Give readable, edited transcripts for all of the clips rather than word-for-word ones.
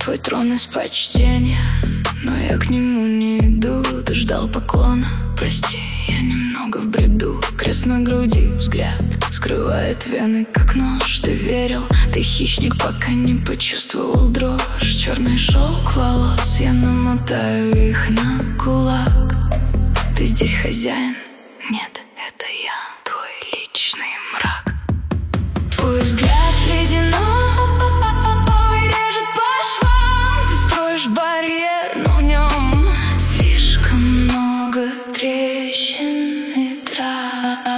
твой трон из почтения, но я к нему не иду. Ты ждал поклона, прости, я немного в бреду. Крест на груди, взгляд скрывает вены, как нож. Ты верил, ты хищник, пока не почувствовал дрожь. Черный шелк волос, я намотаю их на кулак. Ты здесь хозяин? Нет, это я, твой личный мрак. Твой взгляд ледяной режет по швам. Ты строишь барьер, но в нем слишком много трещин и трав.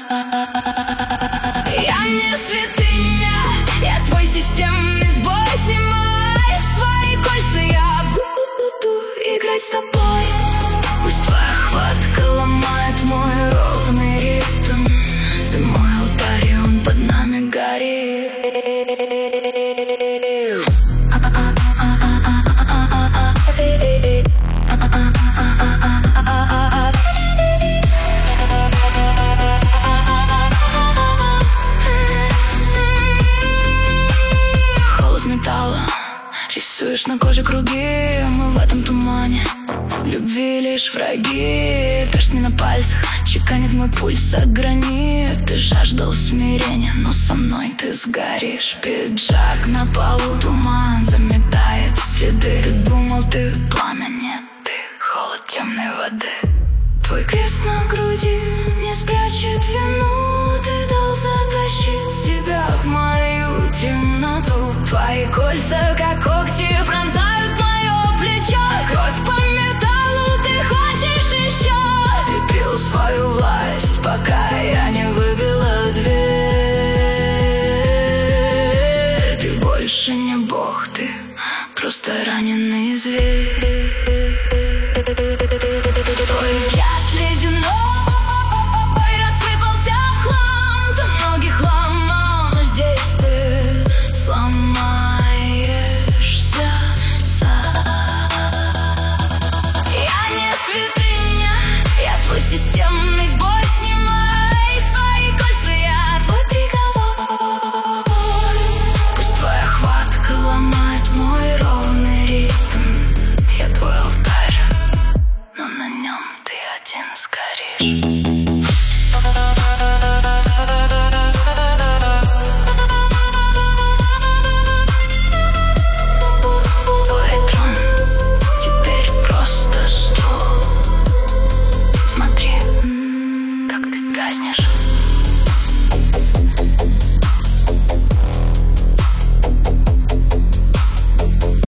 Я не святыня, я твой системный сбой. Снимай свои кольца, я буду играть с тобой. Пусть твоя хватка ломает мой ровный ритм. Ты мой алтарь, и он под нами горит. Холод металла, рисуешь на коже круги. Мы в этом тумане, любви лишь враги. Перстни на пальцах чеканит мой пульс от гранит. Ты жаждал смирения, но со мной ты сгоришь. Пиджак на полу, туман заметает следы. Ты думал, ты пламя, нет, ты холод темной воды. Твой крест на груди не спрячет вину. Ты дал затащить себя в мою темноту. Твои кольца, как когти, пронзают мое плечо. Кровь по металлу, ты хочешь еще. Ты пил свою власть, пока я не выбила дверь. Ты больше не бог, ты просто раненый зверь.